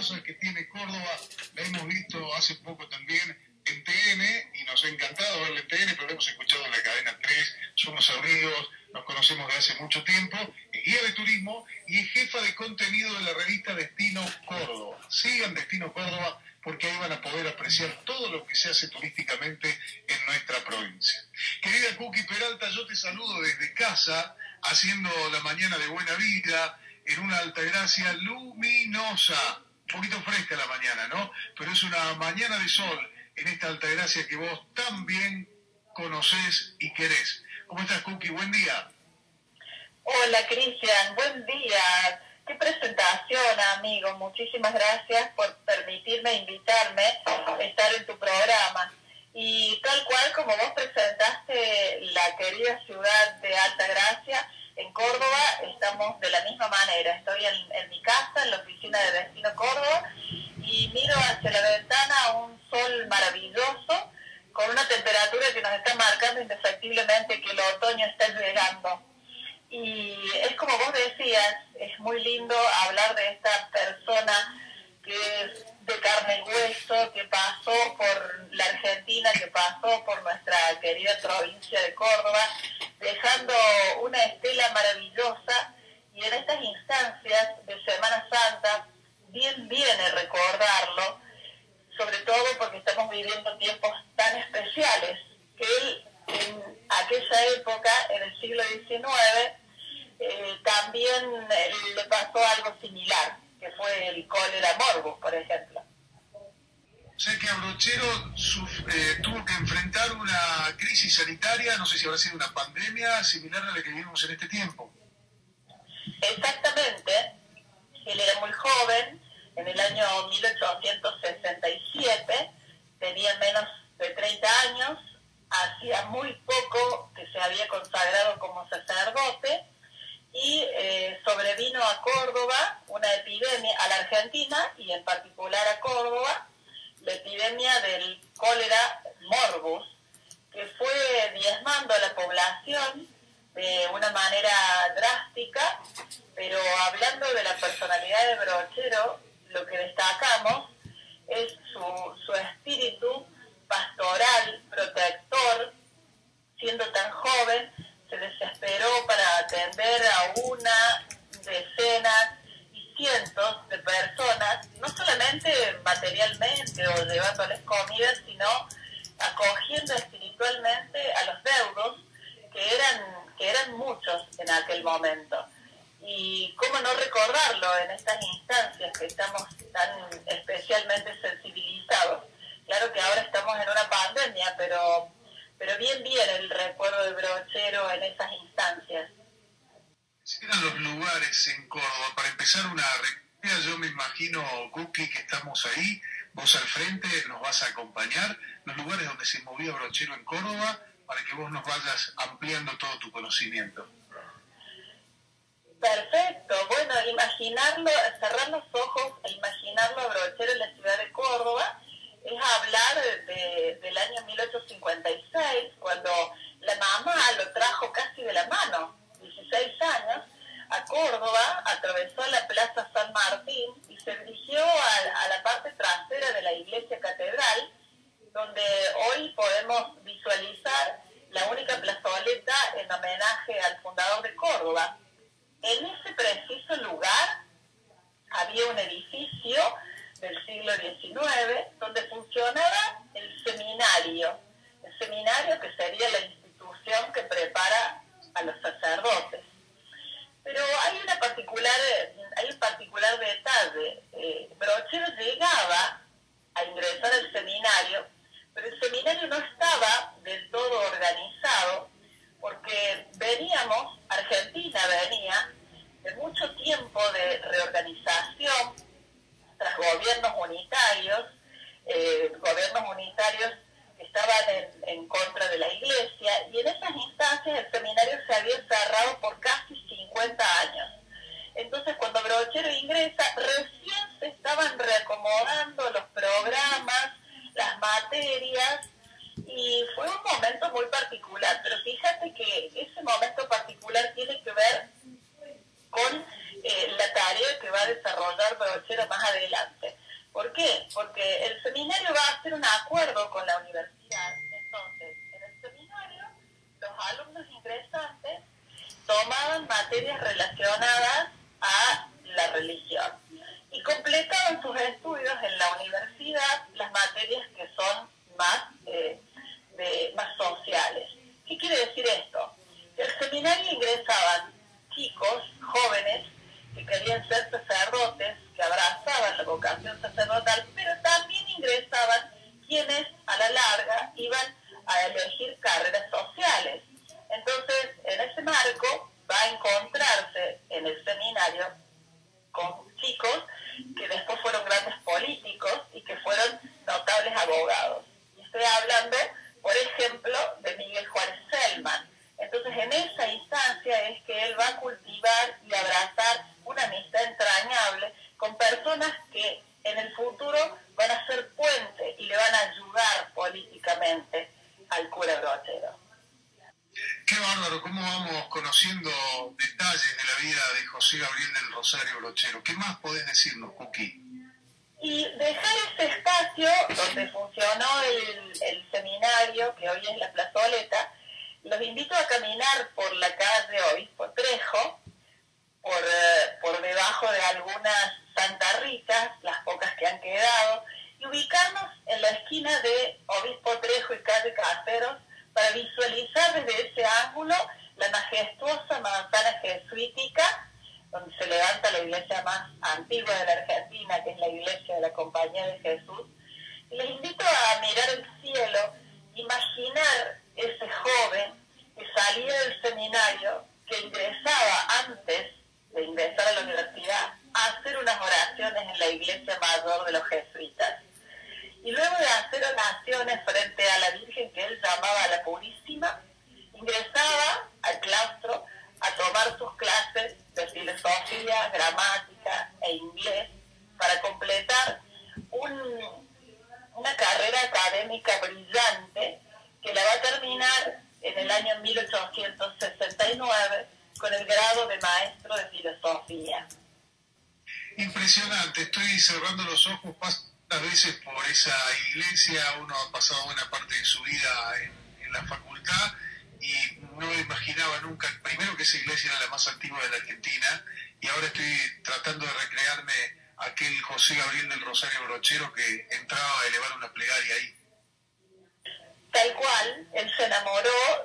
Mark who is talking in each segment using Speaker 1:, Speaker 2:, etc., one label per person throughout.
Speaker 1: maravillosa que tiene Córdoba. La hemos visto hace poco también en TN y nos ha encantado verla en TN, pero la hemos escuchado en la cadena 3. Somos amigos, nos conocemos de hace mucho tiempo. Es guía de turismo y es jefa de contenido de la revista Destino Córdoba. Sigan Destino Córdoba porque ahí van a poder apreciar todo lo que se hace turísticamente en nuestra provincia. Querida Cookie Peralta, yo te saludo desde casa, haciendo la mañana de buena vida, en una Altagracia luminosa, un poquito fresca la mañana, ¿no? Pero es una mañana de sol en esta Altagracia que vos tan bien conocés y querés. ¿Cómo estás, Cookie? Buen día.
Speaker 2: Hola, Cristian. Buen día. Qué presentación, amigo. Muchísimas gracias por permitirme invitarme a estar en tu programa. Y tal cual como vos presentaste la querida ciudad de Altagracia, en Córdoba estamos de la misma manera. Estoy en mi casa, en la oficina de Destino Córdoba, y miro hacia la ventana un sol maravilloso, con una temperatura que nos está marcando indefectiblemente que el otoño está llegando. Y es como vos decías, es muy lindo hablar de esta persona que es de carne y hueso, que pasó por la Argentina, que pasó por nuestra querida provincia de Córdoba, dejando una estela maravillosa. Y en estas instancias de Semana Santa, bien viene recordarlo, sobre todo porque estamos viviendo tiempos tan especiales, que él en aquella época, en el siglo XIX, también le pasó algo similar, que fue el cólera morbus, por ejemplo.
Speaker 1: Sé que Abrochero tuvo que enfrentar una crisis sanitaria, no sé si habrá sido una pandemia similar a la que vivimos en este tiempo.
Speaker 2: Exactamente, él era muy joven, en el año 1867, tenía menos de 30 años, hacía muy poco que se había consagrado como sacerdote, y sobrevino a Córdoba una epidemia, a la Argentina y en particular a Córdoba, la epidemia del cólera morbus, que fue diezmando a la población de una manera drástica. Pero hablando de la personalidad de Brochero, lo que destacamos es su espíritu pastoral, protector. Siendo tan joven, se desesperó para atender a una, decenas y cientos de personas, no solamente materialmente o llevándoles comida, sino acogiendo espiritualmente a los deudos, que eran muchos en aquel momento. Y cómo no recordarlo en estas instancias que estamos tan especialmente sensibilizados. Claro que ahora estamos en una pandemia, pero bien el recuerdo de Brochero en esas instancias.
Speaker 1: Eran los lugares en Córdoba, para empezar una recorrida, yo me imagino, Cookie, que estamos ahí, vos al frente nos vas a acompañar, los lugares donde se movía Brochero en Córdoba, para que vos nos vayas ampliando todo tu conocimiento.
Speaker 2: Perfecto, bueno, imaginarlo, cerrar los ojos e imaginarlo a Brochero en la ciudad de Córdoba, es hablar del año 1856, cuando la mamá lo trajo casi de la mano, 16 años, a Córdoba, atravesó la Plaza San Martín y se dirigió a la parte trasera de la iglesia catedral, donde hoy podemos visualizar la única plazoleta en homenaje al fundador de Córdoba. En ese preciso lugar había un edificio del siglo XIX, donde funcionaba el seminario que sería la institución que prepara a los sacerdotes. Pero hay un particular detalle. Brochero llegaba a ingresar al seminario, pero el seminario no estaba del todo organizado, porque Argentina venía de mucho tiempo de reorganización tras gobiernos unitarios que estaban en contra de la iglesia, y en esas instancias el seminario se había cerrado por casi 50 años. Entonces, cuando Brochero ingresa, recién se estaban reacomodando los programas, las materias, y fue un momento muy particular. Pero fíjate que ese momento particular tiene que ver con la tarea que va a desarrollar Brochero más adelante. qué? Porque el seminario va a hacer un acuerdo con la universidad. Entonces, en el seminario, los alumnos ingresantes tomaban materias relacionadas a la religión y completaban sus estudios en la universidad las materias que son más, más sociales. ¿Qué quiere decir esto? El seminario ingresaban chicos, jóvenes, que querían ser sacerdotes, que abrazaban la vocación sacerdotal, pero también ingresaban quienes a la larga iban a elegir carreras sociales. Entonces, en ese marco va a encontrarse en el seminario con chicos que después fueron grandes políticos y que fueron notables abogados. Y estoy hablando, por ejemplo, de Miguel Juárez Celman. Entonces, en esa instancia es que él va a cultivar y abrazar una amistad entrañable con personas que en el futuro van a ser puente y le van a ayudar políticamente al cura Brochero.
Speaker 1: Qué bárbaro, cómo vamos conociendo detalles de la vida de José Gabriel del Rosario Brochero. ¿Qué más podés decirnos, Cuqui?
Speaker 2: Y dejar ese espacio donde funcionó el seminario, que hoy es la plazoleta, los invito a caminar por la calle Obispo Trejo, por debajo de algunas santarritas, las pocas que han quedado, y ubicarnos en la esquina de Obispo Trejo y calle Caseros para visualizar desde ese ángulo la majestuosa manzana jesuítica, donde se levanta la iglesia más antigua de la Argentina, que es la iglesia de la Compañía de Jesús. Y les invito a mirar el cielo, imaginar ese joven que salía del seminario, que ingresaba antes de ingresar a la universidad, a hacer unas oraciones en la iglesia mayor de los jesuitas. Y luego de hacer oraciones frente a la Virgen que él llamaba la Purísima, ingresaba al claustro a tomar sus clases de filosofía, gramática e inglés para completar una carrera académica brillante que la va a terminar en el año 1869 con el grado de maestro de filosofía.
Speaker 1: Impresionante, estoy cerrando los ojos tantas veces por esa iglesia, uno ha pasado buena parte de su vida en la facultad y no imaginaba nunca, primero que esa iglesia era la más antigua de la Argentina y ahora estoy tratando de recrearme aquel José Gabriel del Rosario Brochero que entraba a elevar una plegaria ahí.
Speaker 2: Tal cual, él se enamoró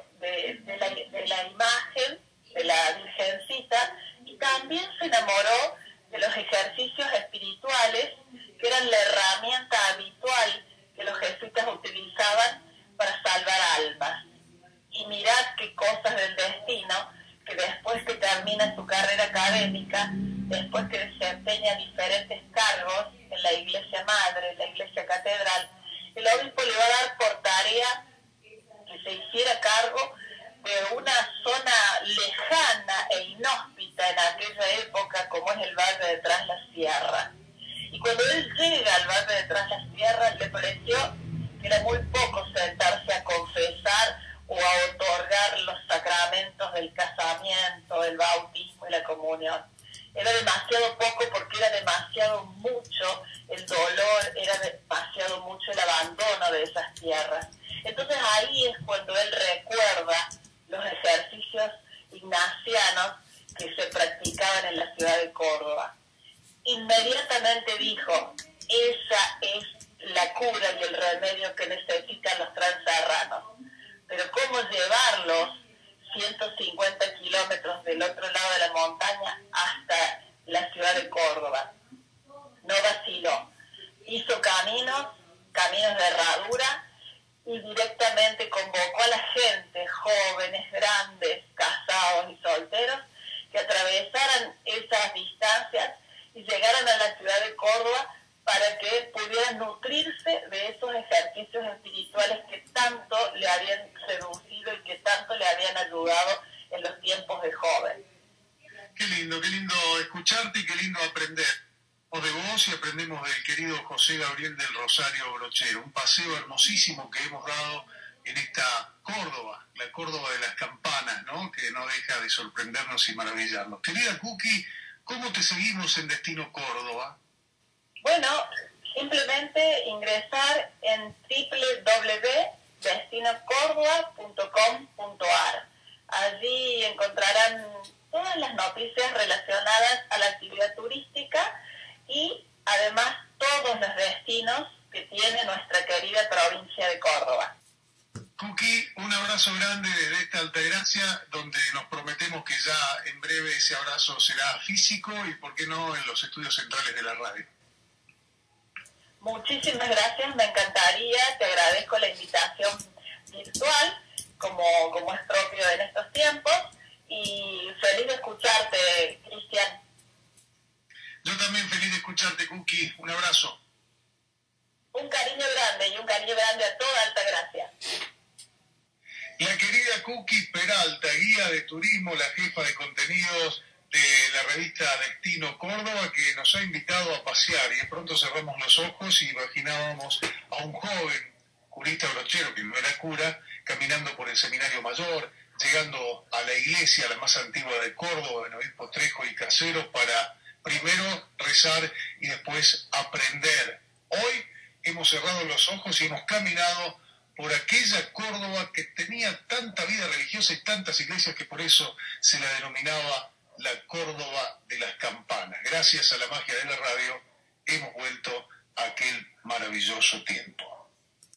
Speaker 2: de la imagen de la Virgencita y también se enamoró de los ejercicios espirituales que eran la herramienta habitual que los jesuitas utilizaban para salvar almas. Y mirad qué cosas del destino, que después que termina su carrera académica, después que desempeña diferentes cargos en la iglesia madre, en la iglesia catedral, el obispo le va a dar por tarea que se hiciera cargo de una zona lejana e inhóspita en aquella época, como es el Valle de Tras la Sierra. Y cuando él llega al Valle de Tras la Sierra, le pareció que era muy poco sentarse a confesar o a otorgar los sacramentos del casamiento, el bautismo y la comunión. Era demasiado poco porque era demasiado mucho el dolor, era demasiado mucho el abandono de esas tierras. Entonces ahí es cuando él recuerda los ejercicios ignacianos que se practicaban en la ciudad de Córdoba. Inmediatamente dijo, esa es la cura y el remedio que necesitan los transerranos. Pero ¿cómo llevarlos 150 kilómetros del otro lado de la montaña hasta la ciudad de Córdoba? No vaciló. Hizo caminos de herradura, y directamente convocó a la gente, jóvenes, grandes, casados y solteros, que atravesaran esas distancias y llegaran a la ciudad de Córdoba para que pudieran nutrirse de esos ejercicios espirituales que tanto le habían seducido y que tanto le habían ayudado en los tiempos de joven.
Speaker 1: Qué lindo escucharte y qué lindo aprender de vos y aprendemos del querido José Gabriel del Rosario Brochero. Un paseo hermosísimo que hemos dado en esta Córdoba, la Córdoba de las campanas, ¿no? Que no deja de sorprendernos y maravillarnos. Querida Cuqui, ¿cómo te seguimos en Destino Córdoba?
Speaker 2: Bueno, simplemente simplemente ingresar en www.destinocordoba.com.ar. Allí encontrarán todas las noticias relacionadas a la actividad turística y además todos los destinos que tiene nuestra querida provincia de Córdoba.
Speaker 1: Cookie, un abrazo grande desde esta Altagracia, donde nos prometemos que ya en breve ese abrazo será físico y, por qué no, en los estudios centrales de la radio.
Speaker 2: Muchísimas gracias, me encantaría, te agradezco la invitación virtual, como es propio en estos tiempos, y feliz de escucharte, Cristian.
Speaker 1: Yo también feliz de escucharte, Cookie. Un abrazo.
Speaker 2: Un cariño grande y un cariño grande a toda Altagracia.
Speaker 1: La querida Cookie Peralta, guía de turismo, la jefa de contenidos de la revista Destino Córdoba, que nos ha invitado a pasear, y de pronto cerramos los ojos y imaginábamos a un joven curista brochero, que no era cura, caminando por el Seminario Mayor, llegando a la iglesia, la más antigua de Córdoba, en Obispo Trejo y Caseros, para primero rezar y después aprender. Hoy hemos cerrado los ojos y hemos caminado por aquella Córdoba que tenía tanta vida religiosa y tantas iglesias que por eso se la denominaba la Córdoba de las campanas. Gracias a la magia de la radio hemos vuelto a aquel maravilloso tiempo.